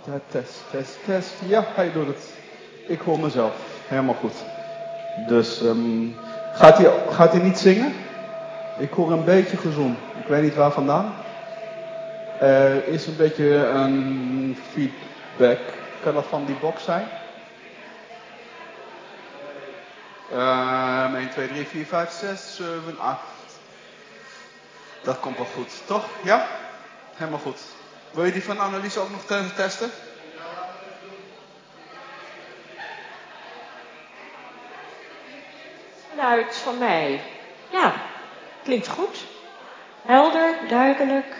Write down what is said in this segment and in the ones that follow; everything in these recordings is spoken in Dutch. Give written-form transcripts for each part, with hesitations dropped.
Ja, test. Ja, hij doet het. Ik hoor mezelf. Helemaal goed. Dus gaat hij niet zingen? Ik hoor een beetje gezoem. Ik weet niet waar vandaan. Er is een beetje een feedback. Kan dat van die box zijn? 1, 2, 3, 4, 5, 6, 7, 8. Dat komt wel goed, toch? Ja? Helemaal goed. Wil je die van Annelies ook nog testen? Geluid van mij. Ja, klinkt goed. Helder, duidelijk.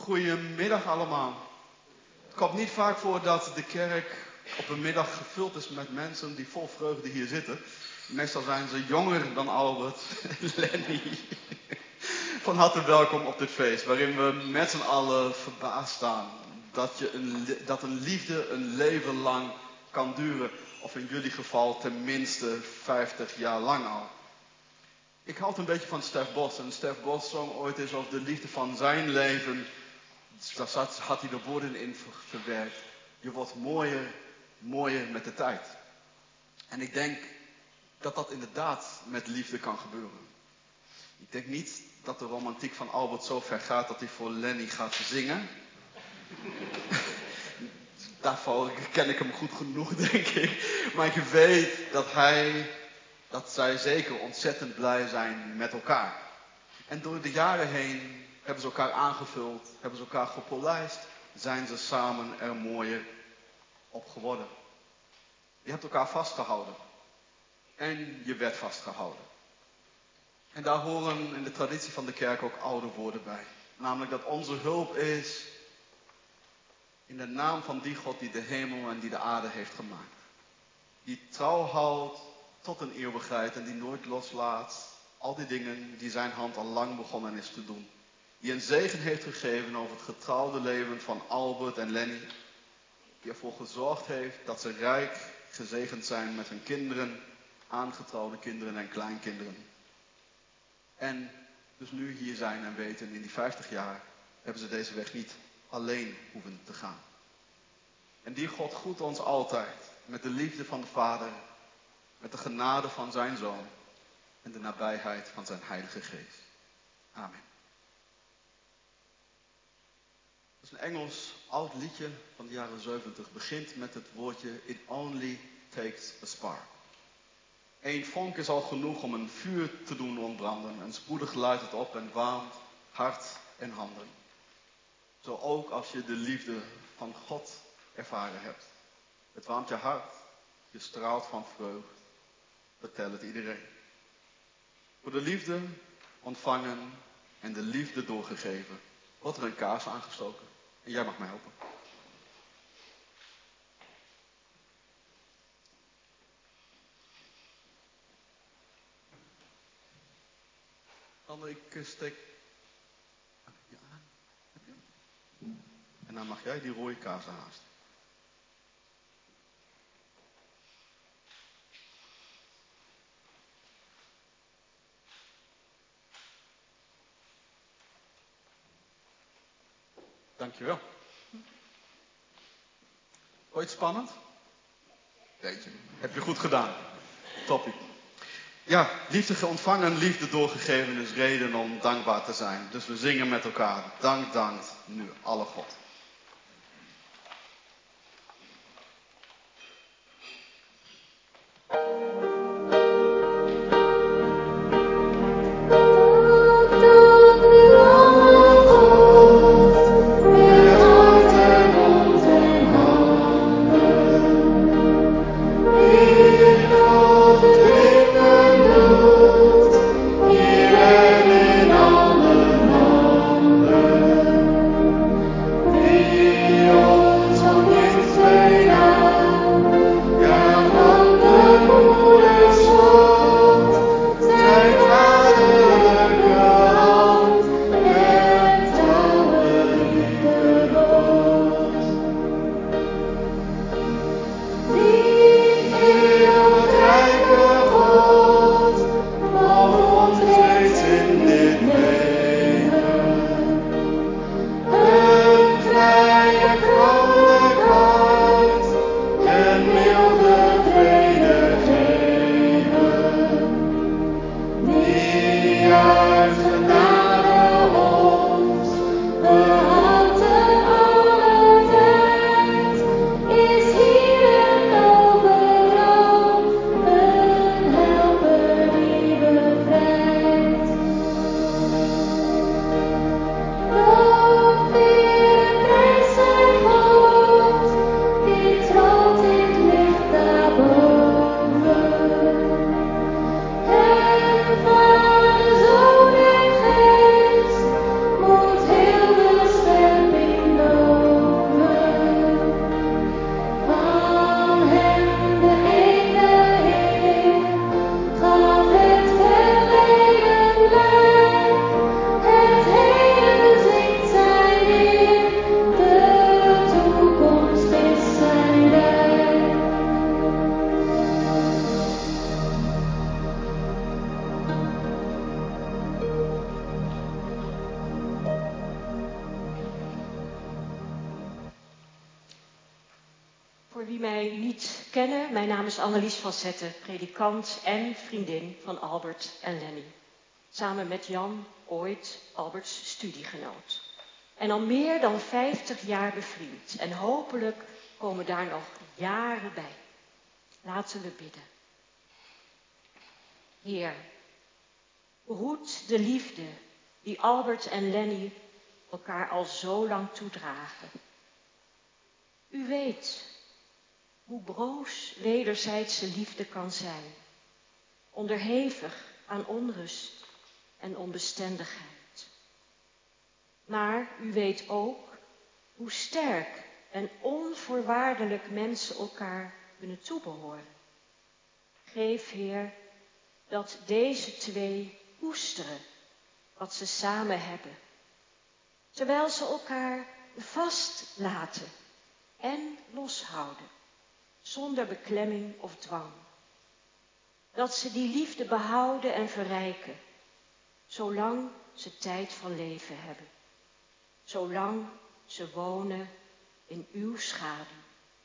Goedemiddag allemaal. Het komt niet vaak voor dat de kerk op een middag gevuld is met mensen die vol vreugde hier zitten. Meestal zijn ze jonger dan Albert en Lenny. Van harte welkom op dit feest, waarin we met z'n allen verbaasd staan dat een liefde een leven lang kan duren. Of in jullie geval tenminste 50 jaar lang al. Ik houd een beetje van Stef Bos. En Stef Bos zong ooit eens over de liefde van zijn leven. Daar had hij de woorden in verwerkt. Je wordt mooier met de tijd. En ik denk dat dat inderdaad met liefde kan gebeuren. Ik denk niet dat de romantiek van Albert zo ver gaat dat hij voor Lenny gaat zingen. Daarvoor ken ik hem goed genoeg, denk ik. Maar ik weet dat zij zeker ontzettend blij zijn met elkaar. En door de jaren heen hebben ze elkaar aangevuld, hebben ze elkaar gepolijst, zijn ze samen er mooier op geworden. Je hebt elkaar vastgehouden. En je werd vastgehouden. En daar horen in de traditie van de kerk ook oude woorden bij. Namelijk dat onze hulp is in de naam van die God die de hemel en die de aarde heeft gemaakt. Die trouw houdt tot een eeuwigheid en die nooit loslaat. Al die dingen die zijn hand al lang begonnen is te doen. Die een zegen heeft gegeven over het getrouwde leven van Albert en Lenny. Die ervoor gezorgd heeft dat ze rijk gezegend zijn met hun kinderen, aangetrouwde kinderen en kleinkinderen. En dus nu hier zijn en weten, in die 50 jaar hebben ze deze weg niet alleen hoeven te gaan. En die God groet ons altijd met de liefde van de Vader, met de genade van zijn Zoon en de nabijheid van zijn Heilige Geest. Amen. Dat is een Engels oud liedje van de jaren 70. Begint met het woordje It only takes a spark. Eén vonk is al genoeg om een vuur te doen ontbranden. En spoedig luidt het op en warmt hart en handen. Zo ook als je de liefde van God ervaren hebt. Het warmt je hart, je straalt van vreugd. Vertel het iedereen. Voor de liefde ontvangen en de liefde doorgegeven wordt er een kaars aangestoken. En jij mag mij helpen. Dan ik steek je aan. Heb je hem? En dan mag jij die rode kaars aanhaasten. Dankjewel. Ooit spannend? Jeetje, heb je goed gedaan. Toppie. Ja, liefde ontvangen, liefde doorgegeven is reden om dankbaar te zijn. Dus we zingen met elkaar. Dank, nu alle God. Amen. Voor wie mij niet kennen, mijn naam is Annelies van Zetten, predikant en vriendin van Albert en Lenny. Samen met Jan, ooit Alberts studiegenoot. En al meer dan 50 jaar bevriend. En hopelijk komen daar nog jaren bij. Laten we bidden. Heer, behoed de liefde die Albert en Lenny elkaar al zo lang toedragen. U weet hoe broos wederzijdse liefde kan zijn. Onderhevig aan onrust en onbestendigheid. Maar u weet ook hoe sterk en onvoorwaardelijk mensen elkaar kunnen toebehoren. Geef, Heer, dat deze twee koesteren wat ze samen hebben. Terwijl ze elkaar vastlaten en loshouden, zonder beklemming of dwang. Dat ze die liefde behouden en verrijken, zolang ze tijd van leven hebben. Zolang ze wonen in uw schaduw.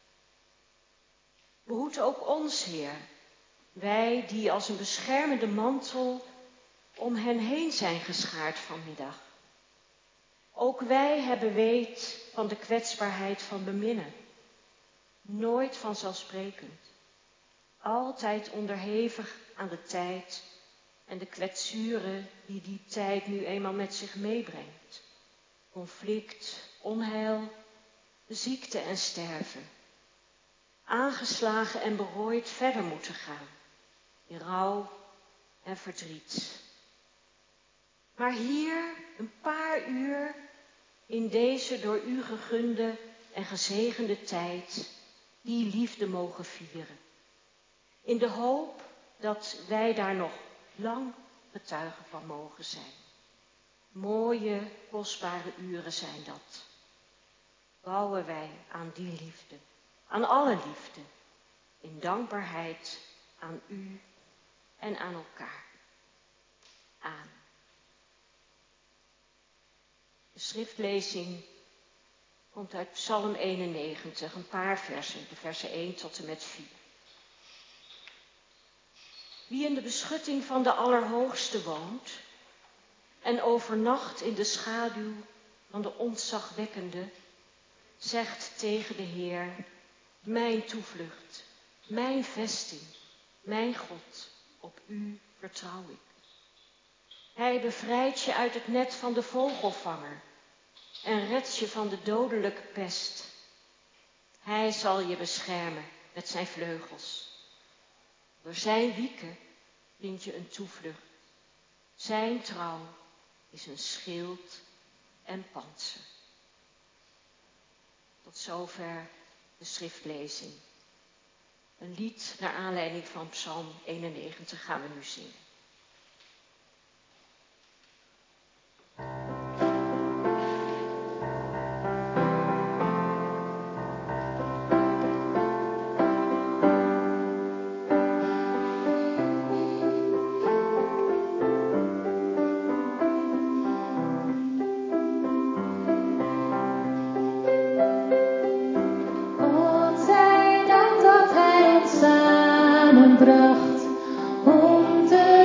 Behoed ook ons, Heer, wij die als een beschermende mantel om hen heen zijn geschaard vanmiddag. Ook wij hebben weet van de kwetsbaarheid van beminnen. Nooit vanzelfsprekend. Altijd onderhevig aan de tijd en de kwetsuren die die tijd nu eenmaal met zich meebrengt. Conflict, onheil, ziekte en sterven. Aangeslagen en berooid verder moeten gaan. In rouw en verdriet. Maar hier een paar uur in deze door u gegunde en gezegende tijd die liefde mogen vieren. In de hoop dat wij daar nog lang getuigen van mogen zijn. Mooie, kostbare uren zijn dat. Bouwen wij aan die liefde, aan alle liefde, in dankbaarheid aan u en aan elkaar. Amen. De schriftlezing komt uit Psalm 91, een paar versen, de versen 1 tot en met 4. Wie in de beschutting van de Allerhoogste woont en overnacht in de schaduw van de ontzagwekkende, zegt tegen de Heer, mijn toevlucht, mijn vesting, mijn God, op u vertrouw ik. Hij bevrijdt je uit het net van de vogelvanger en redt je van de dodelijke pest. Hij zal je beschermen met zijn vleugels. Door zijn wieken vind je een toevlucht. Zijn trouw is een schild en pantser. Tot zover de schriftlezing. Een lied naar aanleiding van Psalm 91 gaan we nu zingen. Bracht om te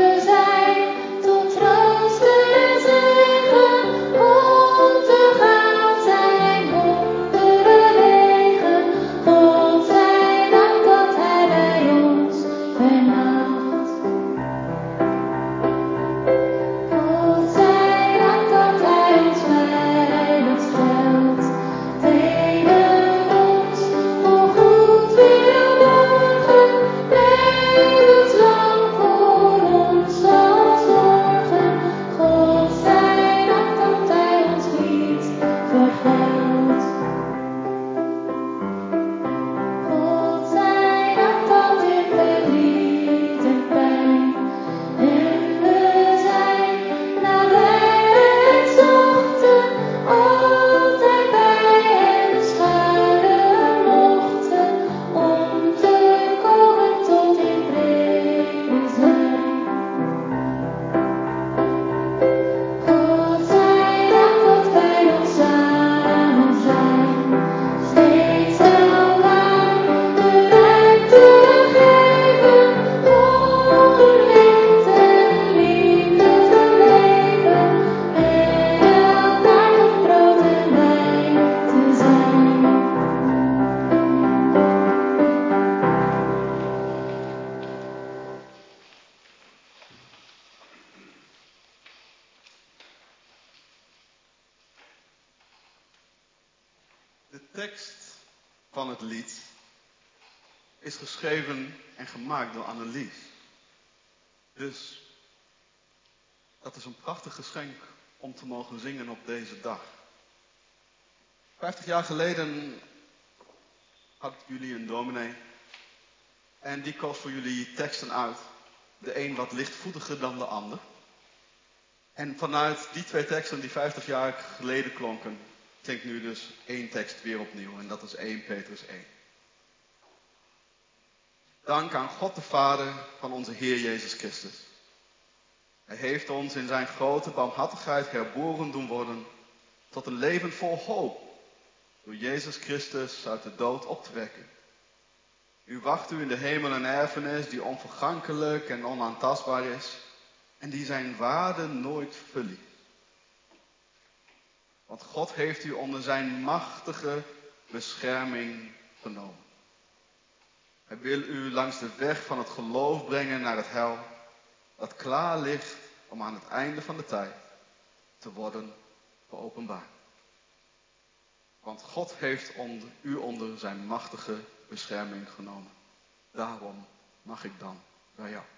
De tekst van het lied is geschreven en gemaakt door Annelies. Dus dat is een prachtig geschenk om te mogen zingen op deze dag. 50 jaar geleden hadden jullie een dominee en die koos voor jullie teksten uit. De een wat lichtvoetiger dan de ander. En vanuit die 2 teksten die 50 jaar geleden klonken, klinkt nu dus 1 tekst weer opnieuw en dat is 1 Petrus 1. Dank aan God de Vader van onze Heer Jezus Christus. Hij heeft ons in zijn grote barmhartigheid herboren doen worden tot een leven vol hoop, door Jezus Christus uit de dood op te wekken. U wacht u in de hemel een erfenis die onvergankelijk en onaantastbaar is en die zijn waarde nooit verliest. Want God heeft u onder zijn machtige bescherming genomen. Hij wil u langs de weg van het geloof brengen naar het heil, dat klaar ligt om aan het einde van de tijd te worden geopenbaard. Want God heeft u onder zijn machtige bescherming genomen. Daarom mag ik dan bij jou.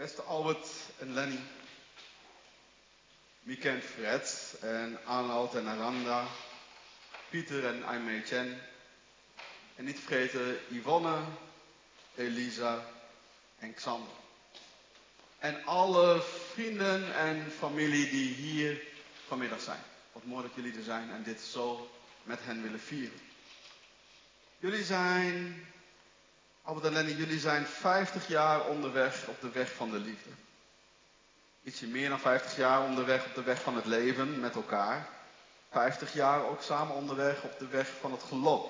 Beste Albert en Lenny. Wie kent Fred en Arnold en Aranda, Pieter en Aimee Chen. En niet vergeten Yvonne, Elisa en Xander. En alle vrienden en familie die hier vanmiddag zijn. Wat mooi dat jullie er zijn en dit zo met hen willen vieren. Jullie zijn, Albert en Lenny, jullie zijn 50 jaar onderweg op de weg van de liefde. Ietsje meer dan 50 jaar onderweg op de weg van het leven met elkaar. 50 jaar ook samen onderweg op de weg van het geloof.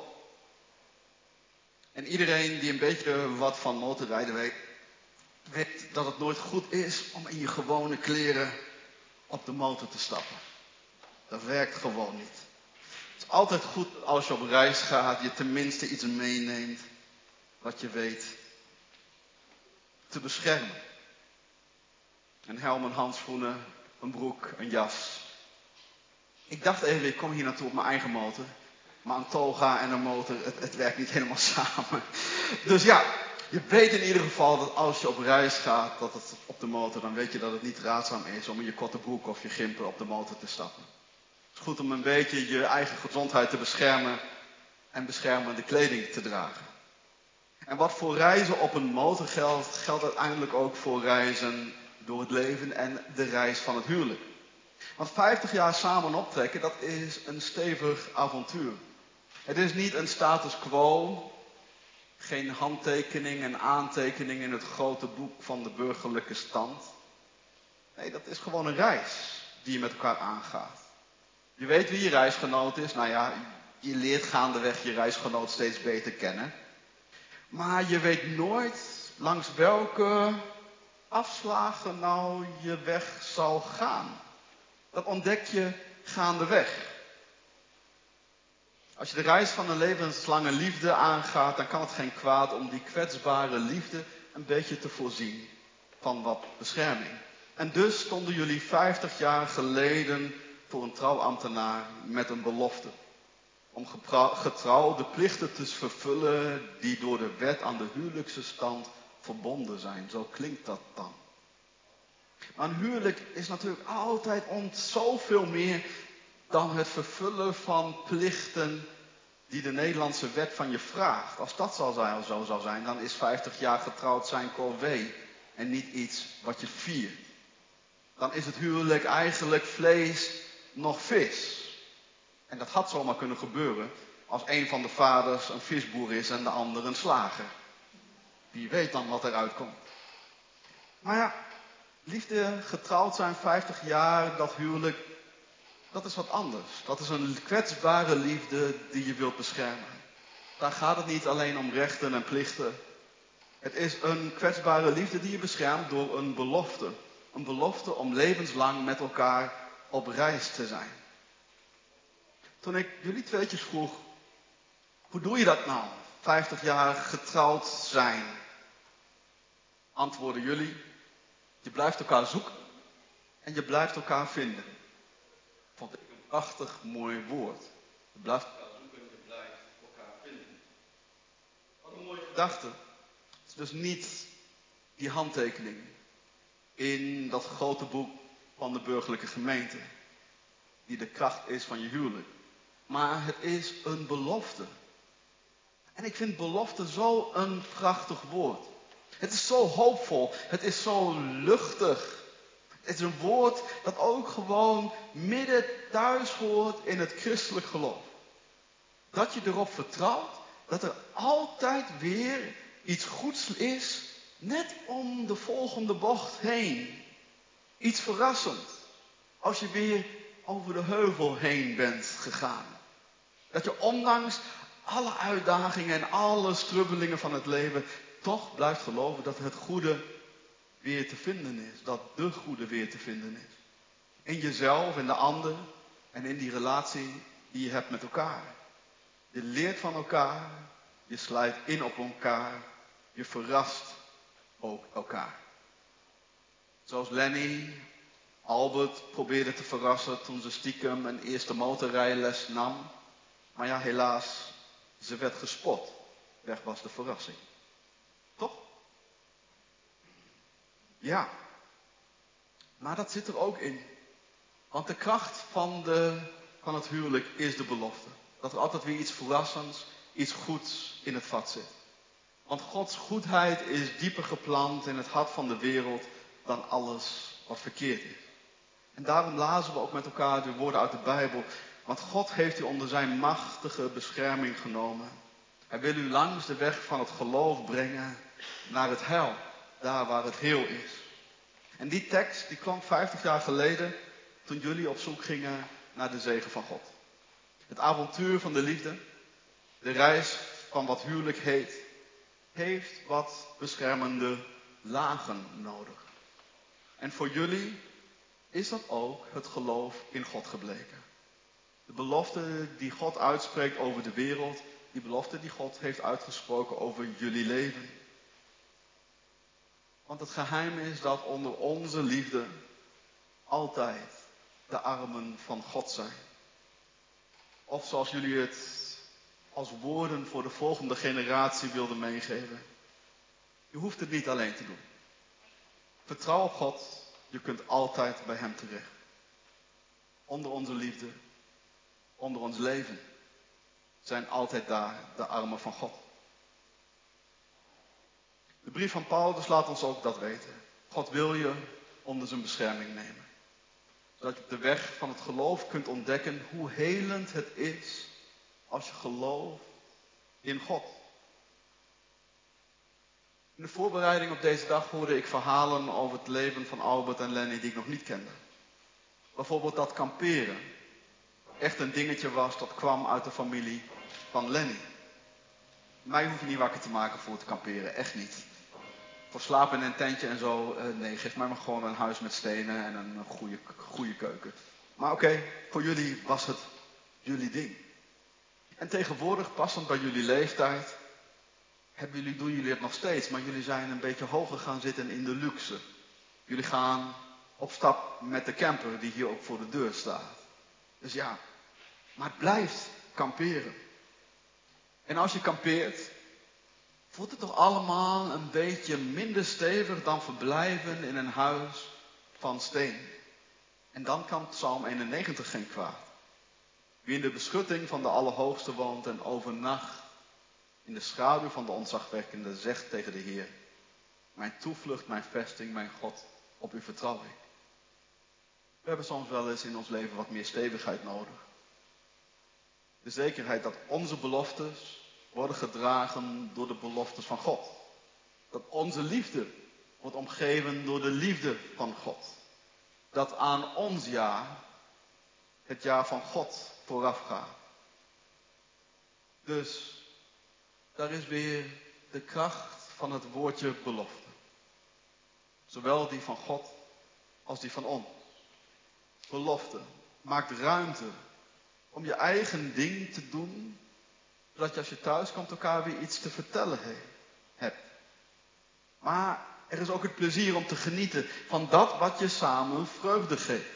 En iedereen die een beetje wat van motorrijden weet dat het nooit goed is om in je gewone kleren op de motor te stappen. Dat werkt gewoon niet. Het is altijd goed als je op reis gaat, je tenminste iets meeneemt wat je weet te beschermen. Een helm, een handschoenen, een broek, een jas. Ik dacht even, ik kom hier naartoe op mijn eigen motor. Maar een toga en een motor, het werkt niet helemaal samen. Dus ja, je weet in ieder geval dat als je op reis gaat, dat het op de motor, dan weet je dat het niet raadzaam is om in je korte broek of je gimper op de motor te stappen. Het is goed om een beetje je eigen gezondheid te beschermen en beschermende kleding te dragen. En wat voor reizen op een motor geldt, geldt uiteindelijk ook voor reizen door het leven en de reis van het huwelijk. Want 50 jaar samen optrekken, dat is een stevig avontuur. Het is niet een status quo, geen handtekening en aantekening in het grote boek van de burgerlijke stand. Nee, dat is gewoon een reis die je met elkaar aangaat. Je weet wie je reisgenoot is, nou ja, je leert gaandeweg je reisgenoot steeds beter kennen. Maar je weet nooit langs welke afslagen nou je weg zal gaan. Dat ontdek je gaandeweg. Als je de reis van een levenslange liefde aangaat, dan kan het geen kwaad om die kwetsbare liefde een beetje te voorzien van wat bescherming. En dus stonden jullie 50 jaar geleden voor een trouwambtenaar met een belofte. Om getrouw de plichten te vervullen die door de wet aan de huwelijkse stand verbonden zijn. Zo klinkt dat dan. Maar een huwelijk is natuurlijk altijd zoveel meer dan het vervullen van plichten die de Nederlandse wet van je vraagt. Als dat zo zou zijn, dan is 50 jaar getrouwd zijn corvée en niet iets wat je viert. Dan is het huwelijk eigenlijk vlees nog vis. En dat had zomaar kunnen gebeuren als een van de vaders een visboer is en de ander een slager. Wie weet dan wat eruit komt. Maar ja, liefde, getrouwd zijn 50 jaar, dat huwelijk, dat is wat anders. Dat is een kwetsbare liefde die je wilt beschermen. Daar gaat het niet alleen om rechten en plichten. Het is een kwetsbare liefde die je beschermt door een belofte. Een belofte om levenslang met elkaar op reis te zijn. Toen ik jullie tweetjes vroeg, hoe doe je dat nou? 50 jaar getrouwd zijn. Antwoorden jullie, je blijft elkaar zoeken en je blijft elkaar vinden. Vond ik een prachtig mooi woord. Je blijft elkaar zoeken en je blijft elkaar vinden. Wat een mooie gedachte. Het is dus niet die handtekening in dat grote boek van de burgerlijke gemeente, die de kracht is van je huwelijk. Maar het is een belofte. En ik vind belofte zo een prachtig woord. Het is zo hoopvol. Het is zo luchtig. Het is een woord dat ook gewoon midden thuis hoort in het christelijk geloof. Dat je erop vertrouwt dat er altijd weer iets goeds is, net om de volgende bocht heen. Iets verrassends. Als je weer over de heuvel heen bent gegaan. Dat je ondanks alle uitdagingen en alle strubbelingen van het leven toch blijft geloven dat het goede weer te vinden is. Dat de goede weer te vinden is. In jezelf, in de ander en in die relatie die je hebt met elkaar. Je leert van elkaar, je sluit in op elkaar, je verrast ook elkaar. Zoals Lenny Albert probeerde te verrassen toen ze stiekem een eerste motorrijles nam. Maar ja, helaas, ze werd gespot. Weg was de verrassing. Toch? Ja, maar dat zit er ook in. Want de kracht van het huwelijk is de belofte. Dat er altijd weer iets verrassends, iets goeds in het vat zit. Want Gods goedheid is dieper geplant in het hart van de wereld dan alles wat verkeerd is. En daarom lazen we ook met elkaar de woorden uit de Bijbel. Want God heeft u onder zijn machtige bescherming genomen. Hij wil u langs de weg van het geloof brengen naar het heil. Daar waar het heel is. En die tekst die klonk 50 jaar geleden toen jullie op zoek gingen naar de zegen van God. Het avontuur van de liefde, de reis van wat huwelijk heet, heeft wat beschermende lagen nodig. En voor jullie is dat ook het geloof in God gebleken. De belofte die God uitspreekt over de wereld, die belofte die God heeft uitgesproken over jullie leven. Want het geheim is dat onder onze liefde altijd de armen van God zijn. Of zoals jullie het als woorden voor de volgende generatie wilden meegeven. Je hoeft het niet alleen te doen. Vertrouw op God, je kunt altijd bij hem terecht. Onder onze liefde, onder ons leven, zijn altijd daar de armen van God. De brief van Paulus laat ons ook dat weten. God wil je onder zijn bescherming nemen. Zodat je op de weg van het geloof kunt ontdekken hoe helend het is als je gelooft in God. In de voorbereiding op deze dag hoorde ik verhalen over het leven van Albert en Lenny die ik nog niet kende. Bijvoorbeeld dat kamperen echt een dingetje was dat kwam uit de familie van Lenny. Mij hoef je niet wakker te maken voor het kamperen, echt niet. Voor slapen in een tentje en zo, nee, geef mij maar gewoon een huis met stenen en een goede keuken. Maar oké, voor jullie was het jullie ding. En tegenwoordig, passend bij jullie leeftijd, doen jullie het nog steeds, maar jullie zijn een beetje hoger gaan zitten in de luxe. Jullie gaan op stap met de camper die hier ook voor de deur staat. Dus ja, maar het blijft kamperen. En als je kampeert, voelt het toch allemaal een beetje minder stevig dan verblijven in een huis van steen. En dan kan Psalm 91 geen kwaad. Wie in de beschutting van de Allerhoogste woont en overnacht in de schaduw van de ontzagwekkende, zegt tegen de Heer: mijn toevlucht, mijn vesting, mijn God, op u vertrouw ik. We hebben soms wel eens in ons leven wat meer stevigheid nodig. De zekerheid dat onze beloftes worden gedragen door de beloftes van God. Dat onze liefde wordt omgeven door de liefde van God. Dat aan ons jaar het jaar van God vooraf gaat. Dus daar is weer de kracht van het woordje belofte. Zowel die van God als die van ons. Belofte maakt ruimte om je eigen ding te doen, zodat je als je thuis komt elkaar weer iets te vertellen hebt. Maar er is ook het plezier om te genieten van dat wat je samen vreugde geeft.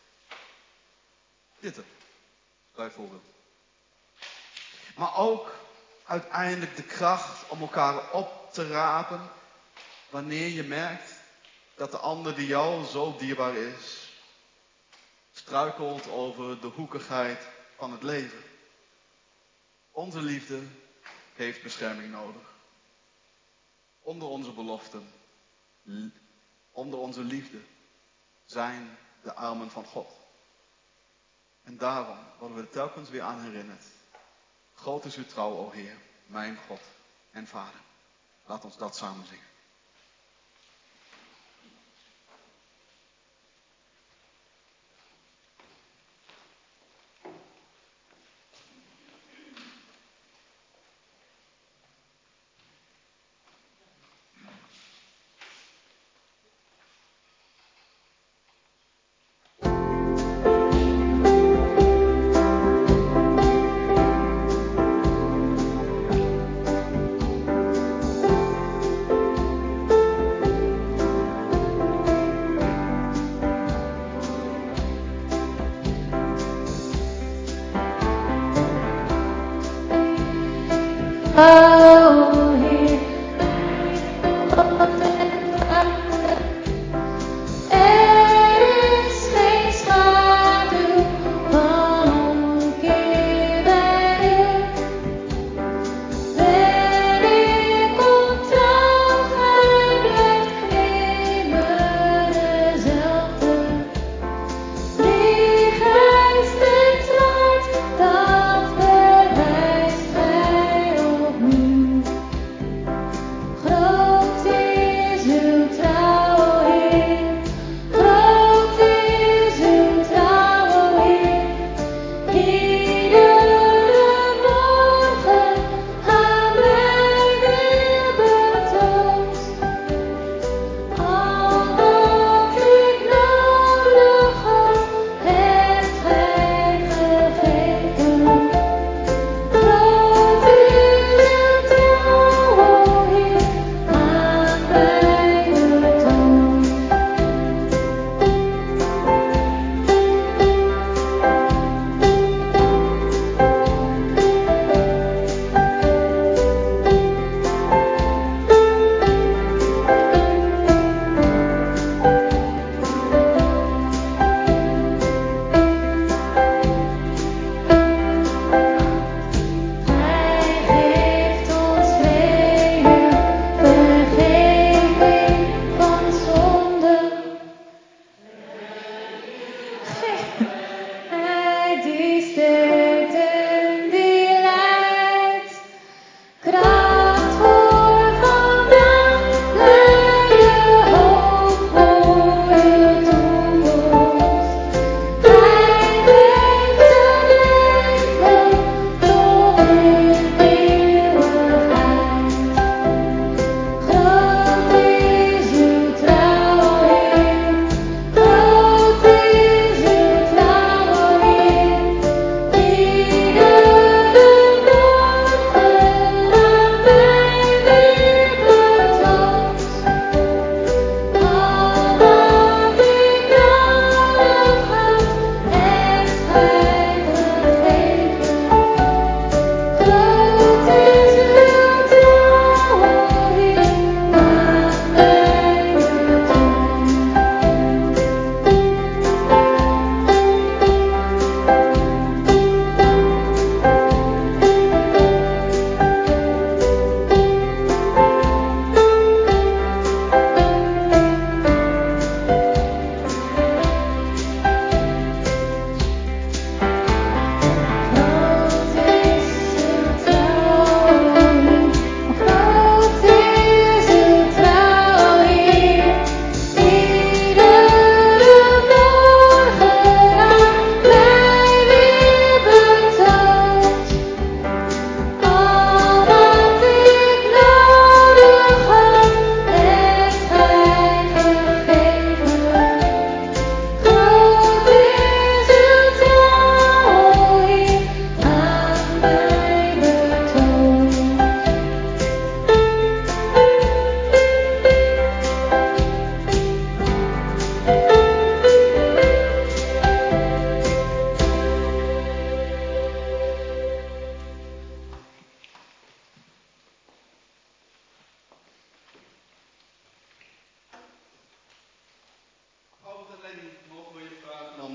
Dit bijvoorbeeld. Maar ook uiteindelijk de kracht om elkaar op te rapen wanneer je merkt dat de ander die jou zo dierbaar is, struikelt over de hoekigheid van het leven. Onze liefde heeft bescherming nodig. Onder onze beloften, onder onze liefde zijn de armen van God. En daarom worden we er telkens weer aan herinnerd. Groot is uw trouw, o Heer, mijn God en Vader. Laat ons dat samen zingen.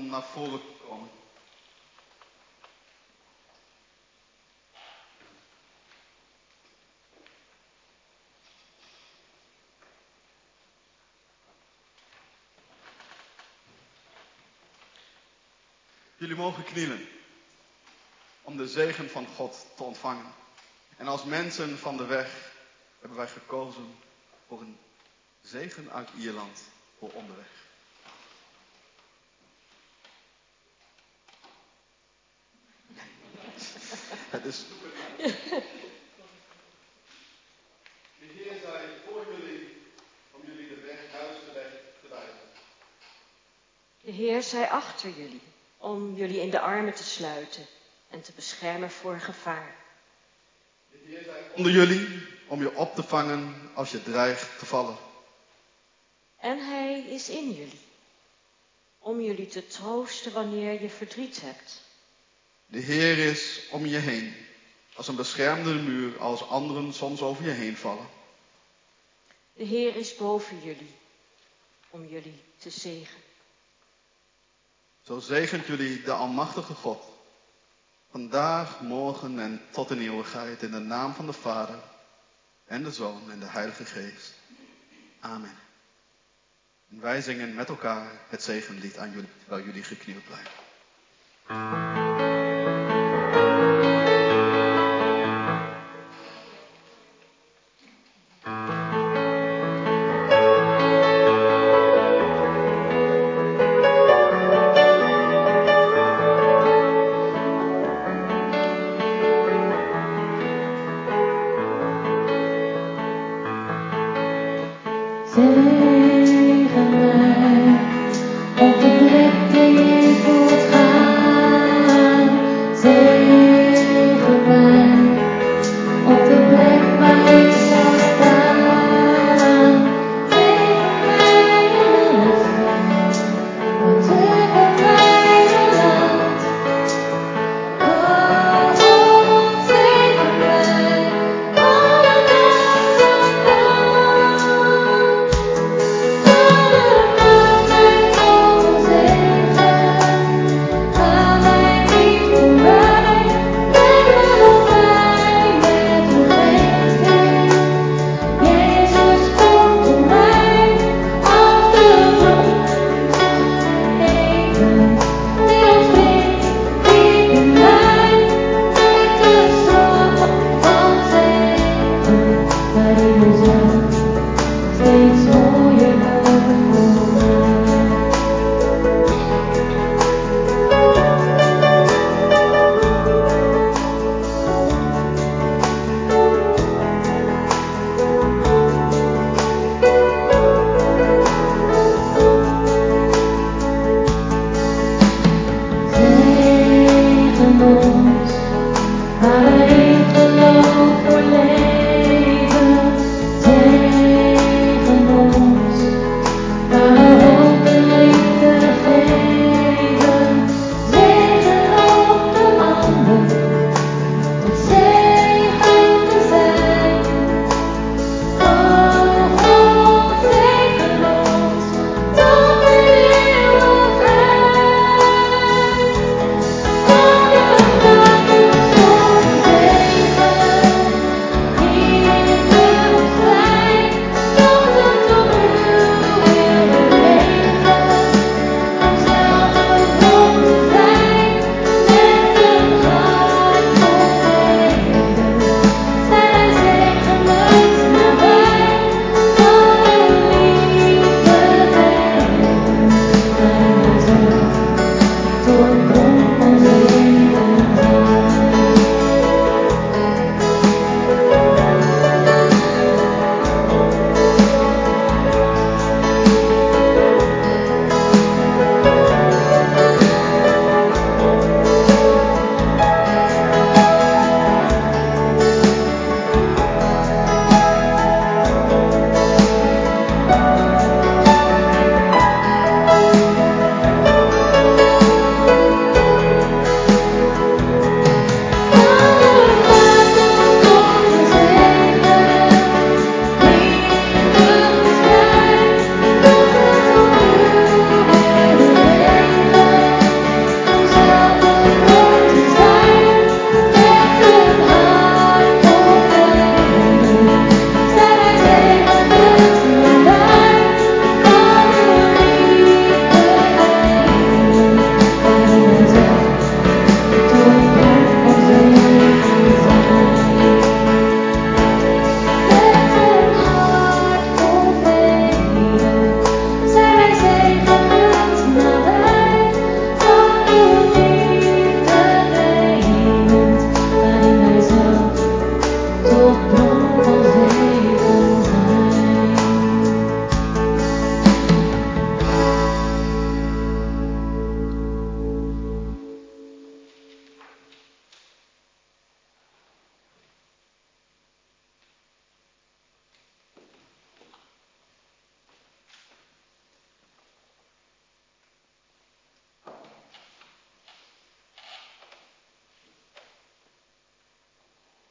om naar voren te komen. Jullie mogen knielen om de zegen van God te ontvangen. En als mensen van de weg hebben wij gekozen voor een zegen uit Ierland voor onderweg. Het is... De Heer zei voor jullie om jullie de weg, juiste weg te wijzen. De Heer zei achter jullie om jullie in de armen te sluiten en te beschermen voor gevaar. De Heer zei onder jullie om je op te vangen als je dreigt te vallen. En Hij is in jullie om jullie te troosten wanneer je verdriet hebt. De Heer is om je heen als een beschermende muur als anderen soms over je heen vallen. De Heer is boven jullie om jullie te zegenen. Zo zegent jullie de Almachtige God, vandaag, morgen en tot in eeuwigheid, in de naam van de Vader en de Zoon en de Heilige Geest. Amen. En wij zingen met elkaar het zegenlied aan jullie, terwijl jullie geknield blijven.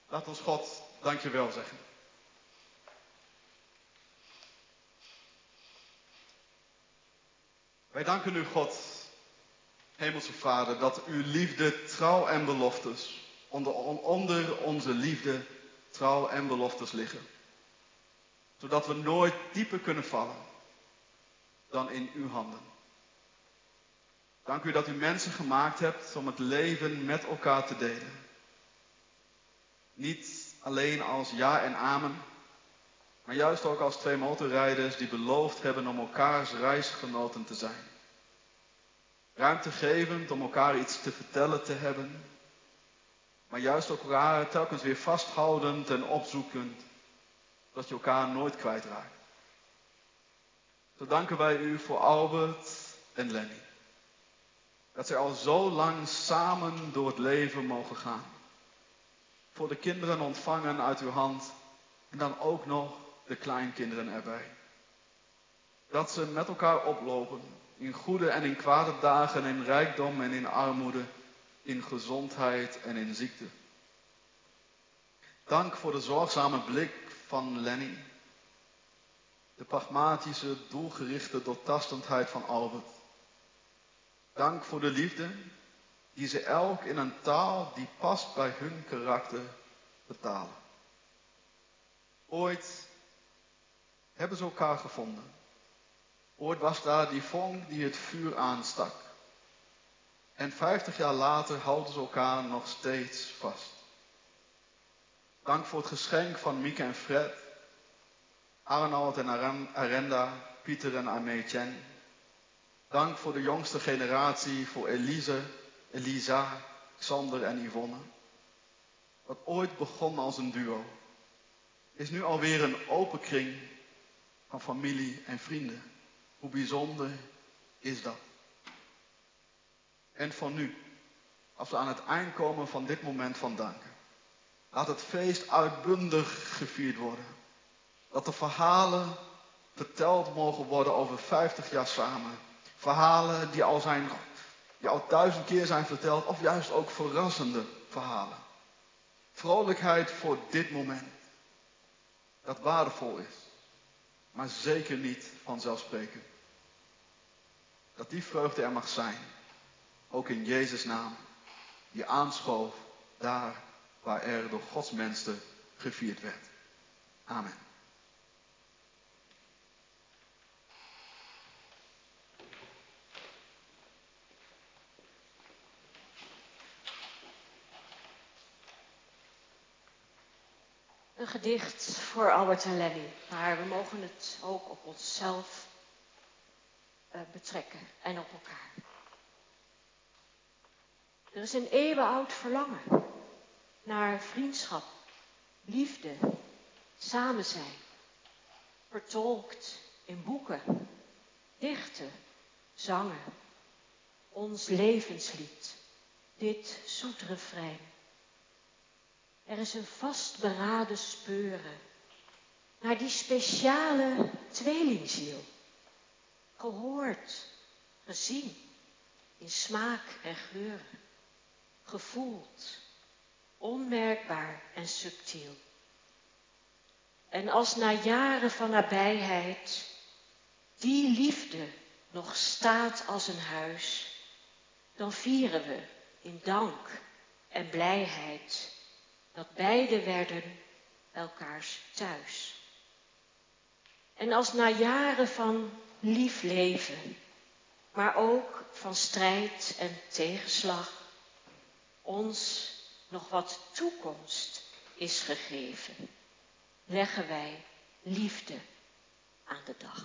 Laat ons God dankjewel zeggen. Wij danken u, God, Hemelse Vader, dat uw liefde, trouw en beloftes onder onze liefde, trouw en beloftes liggen. Zodat we nooit dieper kunnen vallen dan in uw handen. Dank u dat u mensen gemaakt hebt om het leven met elkaar te delen. Niet alleen als ja en amen, maar juist ook als twee motorrijders die beloofd hebben om elkaars reisgenoten te zijn. Ruimte gevend om elkaar iets te vertellen te hebben, maar juist ook elkaar telkens weer vasthoudend en opzoekend, zodat je elkaar nooit kwijtraakt. Zo danken wij u voor Albert en Lenny. Dat zij al zo lang samen door het leven mogen gaan. Voor de kinderen ontvangen uit uw hand en dan ook nog de kleinkinderen erbij. Dat ze met elkaar oplopen in goede en in kwade dagen, in rijkdom en in armoede, in gezondheid en in ziekte. Dank voor de zorgzame blik van Lenny. De pragmatische, doelgerichte doortastendheid van Albert. Dank voor de liefde die ze elk in een taal die past bij hun karakter betalen. Ooit hebben ze elkaar gevonden. Ooit was daar die vonk die het vuur aanstak. En 50 jaar later houden ze elkaar nog steeds vast. Dank voor het geschenk van Mieke en Fred, Arnold en Arenda, Pieter en Aimee Chen. Dank voor de jongste generatie, voor Elisa, Xander en Yvonne. Wat ooit begon als een duo, is nu alweer een open kring van familie en vrienden. Hoe bijzonder is dat? En voor nu, als we aan het eind komen van dit moment van danken, laat het feest uitbundig gevierd worden. Dat de verhalen verteld mogen worden over 50 jaar samen. Verhalen die al 1000 keer zijn verteld, of juist ook verrassende verhalen. Vrolijkheid voor dit moment, dat waardevol is, maar zeker niet vanzelfsprekend. Dat die vreugde er mag zijn, ook in Jezus' naam, die aanschoof daar waar er door Gods mensen gevierd werd. Amen. Een gedicht voor Albert en Lenny, maar we mogen het ook op onszelf betrekken en op elkaar. Er is een eeuwenoud verlangen naar vriendschap, liefde, samen zijn, vertolkt in boeken, dichten, zangen, ons levenslied, dit zoet refrein. Er is een vastberaden speuren naar die speciale tweelingziel. Gehoord, gezien, in smaak en geuren. Gevoeld, onmerkbaar en subtiel. En als na jaren van nabijheid die liefde nog staat als een huis, dan vieren we in dank en blijheid dat beide werden elkaars thuis. En als na jaren van lief leven, maar ook van strijd en tegenslag, ons nog wat toekomst is gegeven, leggen wij liefde aan de dag.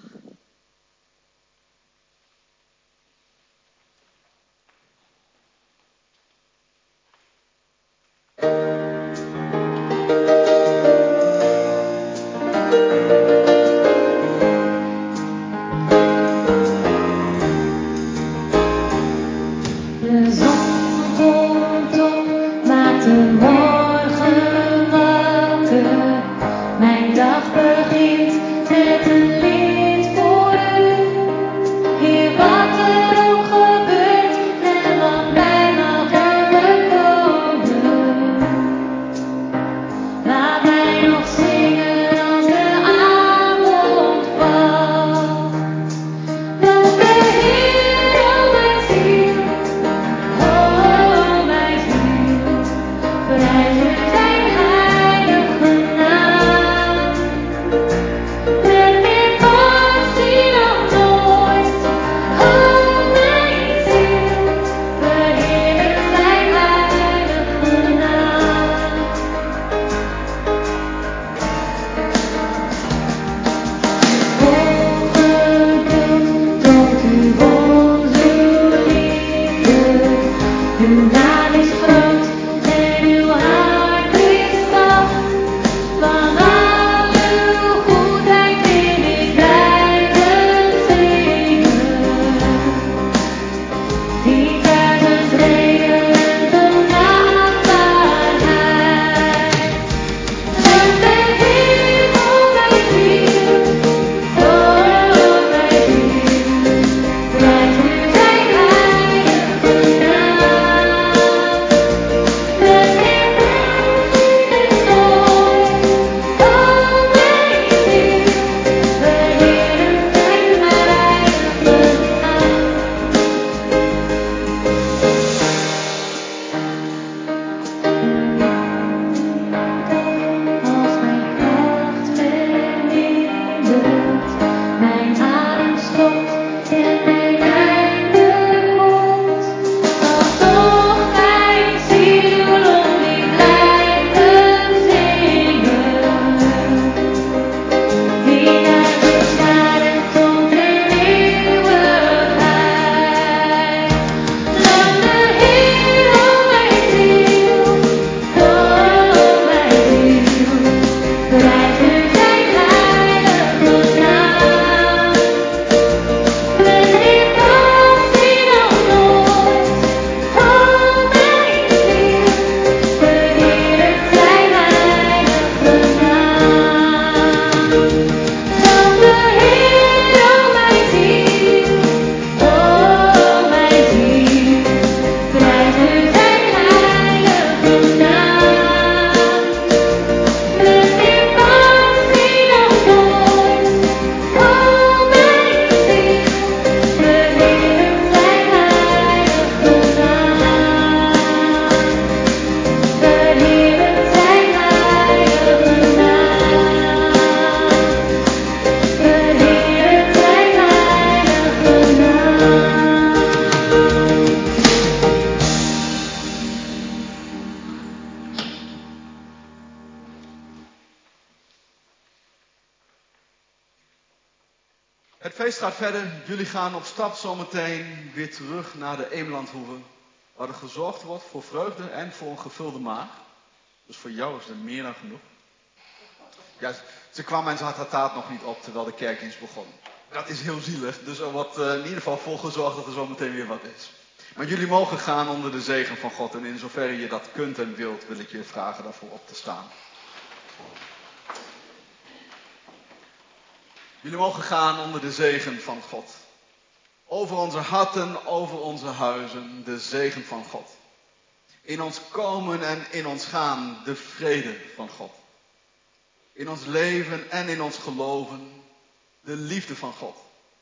Uw naam is groot en uw hart is vast. Van al uw goedheid wil ik blijven zingen. Die duizend redenen tot dankbaarheid. Dank de hemel mijn ziel, oh mijn ziel. Prijs u zijn heilige naam. De Heer is mooi, oh mijn ziel. Verheerlijk zijn heilige naam. Als mijn kracht vermindert, mijn adem stopt en mijn einde komt, dan toch mijn ziel om die blijven zingen. Die duizend jaren tot in eeuwigheid. Dank de Heer, o mijn ziel, oh mijn ziel. Prijs u zijn heilige naam. De Heer dankt u nog nooit, oh mijn ziel. Verheerlijk zijn heilige naam. Dank de Heer, o mijn ziel, oh mijn ziel. Prijs u zijn heilige naam. De Heer dankt u nog nooit, oh mijn ziel. Verheerlijk zijn heilige naam. Verheerlijk zijn heilige naam. Verheerlijk zijn heilige Het feest gaat verder. Jullie gaan op stap zometeen weer terug naar de Eemlandhoeve. Waar er gezorgd wordt voor vreugde en voor een gevulde maag. Dus voor jou is er meer dan genoeg. Ja, ze kwam en ze had haar taart nog niet op terwijl de kerkdienst begon. Dat is heel zielig, dus er wordt in ieder geval voor gezorgd dat er zometeen weer wat is. Maar jullie mogen gaan onder de zegen van God. En in zoverre je dat kunt en wilt, wil ik je vragen daarvoor op te staan. Jullie mogen gaan onder de zegen van God. Over onze harten, over onze huizen, de zegen van God. In ons komen en in ons gaan, de vrede van God. In ons leven en in ons geloven, de liefde van God.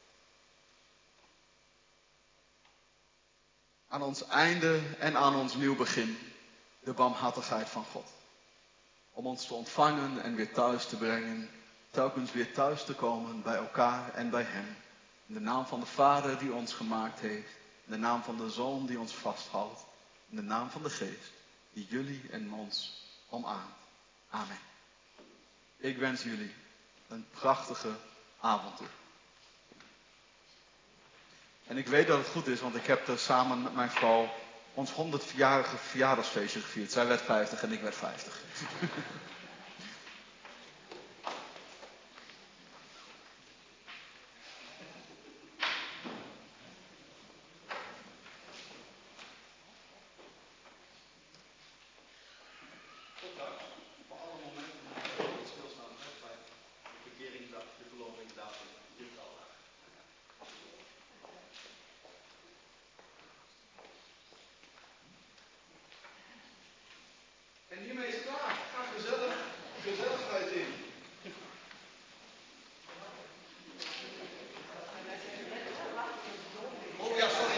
Aan ons einde en aan ons nieuw begin, de barmhartigheid van God. Om ons te ontvangen en weer thuis te brengen, telkens weer thuis te komen bij elkaar en bij Hem. In de naam van de Vader die ons gemaakt heeft, in de naam van de Zoon die ons vasthoudt, in de naam van de Geest die jullie en ons omarmt. Amen. Ik wens jullie een prachtige avond toe. En ik weet dat het goed is, want ik heb er samen met mijn vrouw ons 100-jarige verjaardagsfeestje gevierd. Zij werd 50 en ik werd 50. En hiermee is het klaar. Ga gezelligheid in. Oh ja, sorry.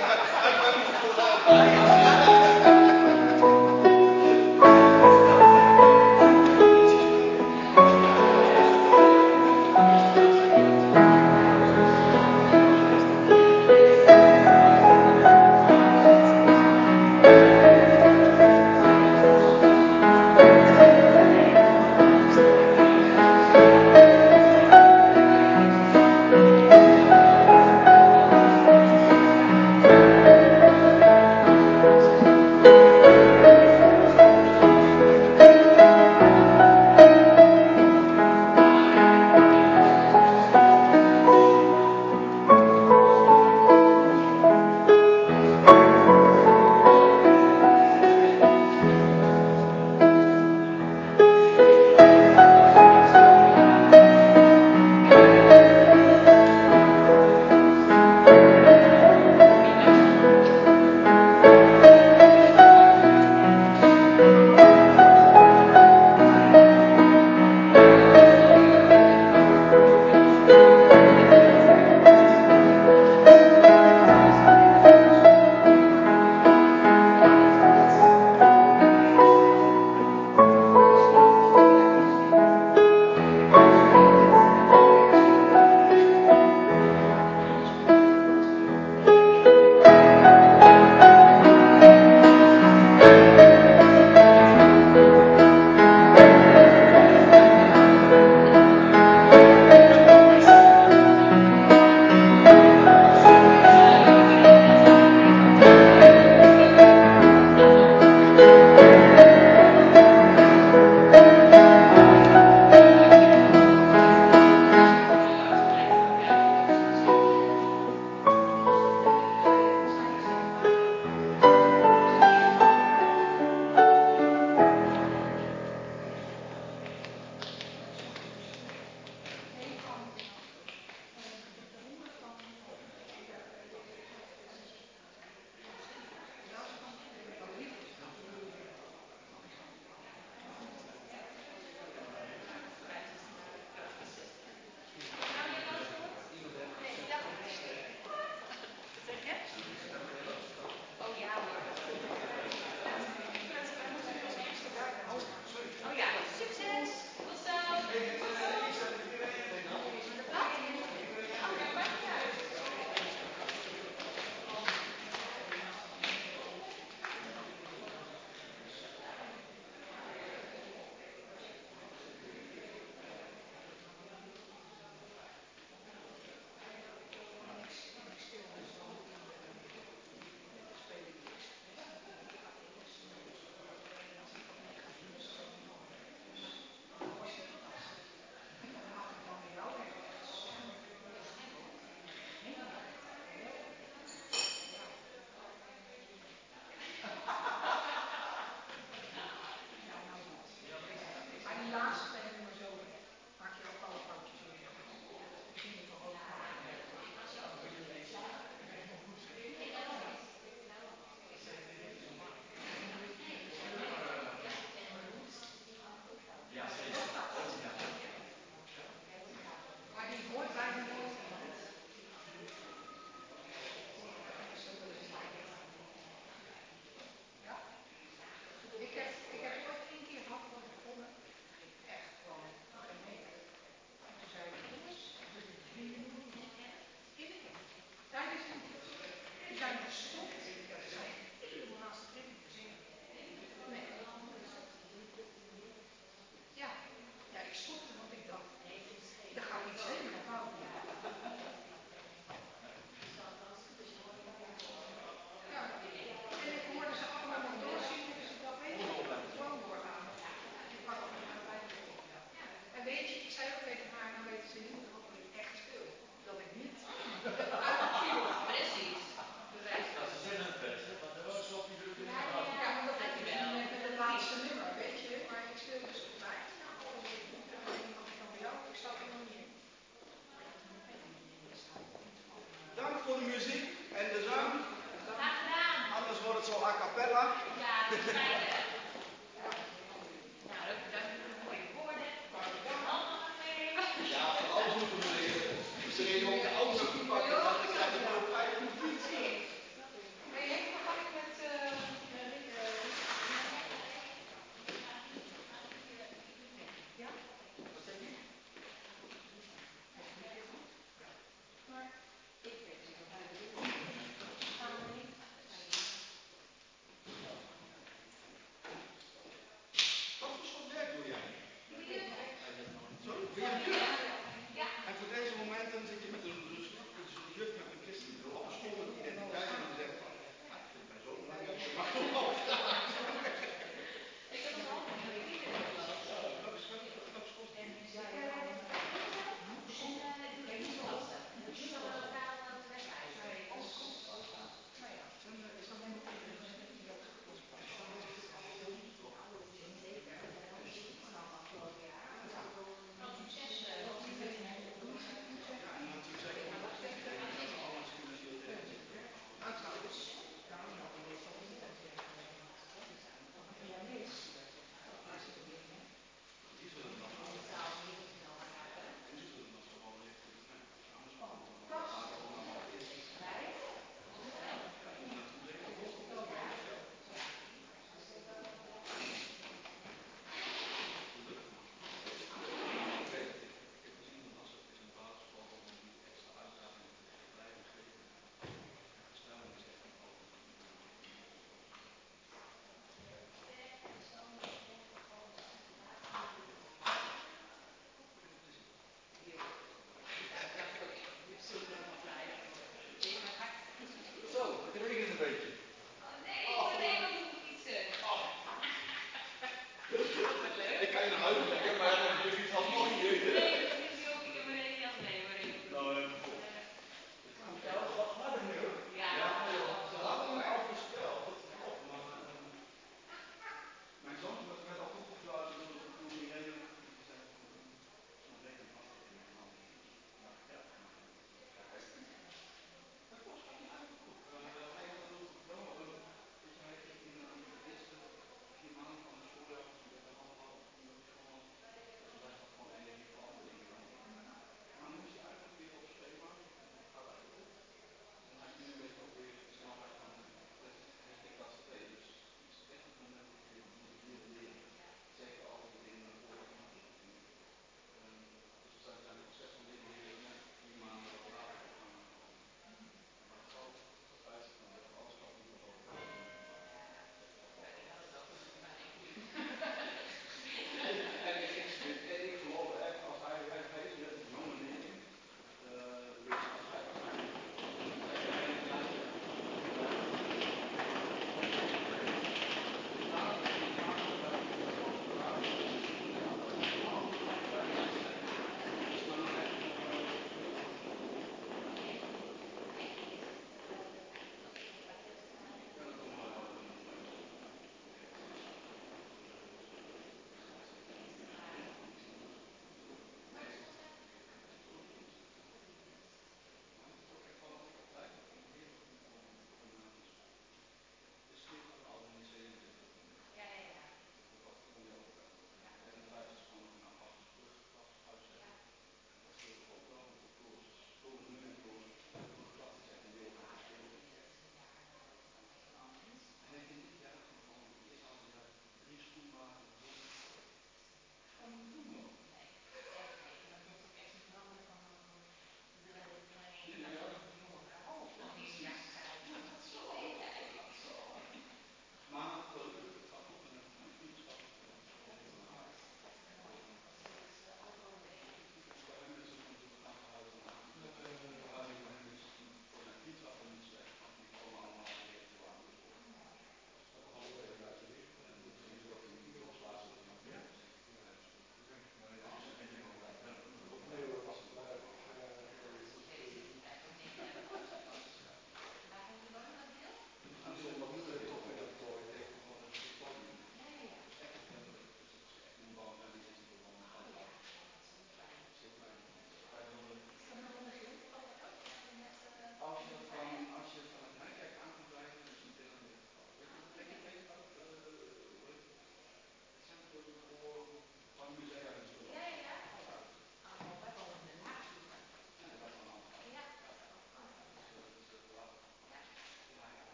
a cappella.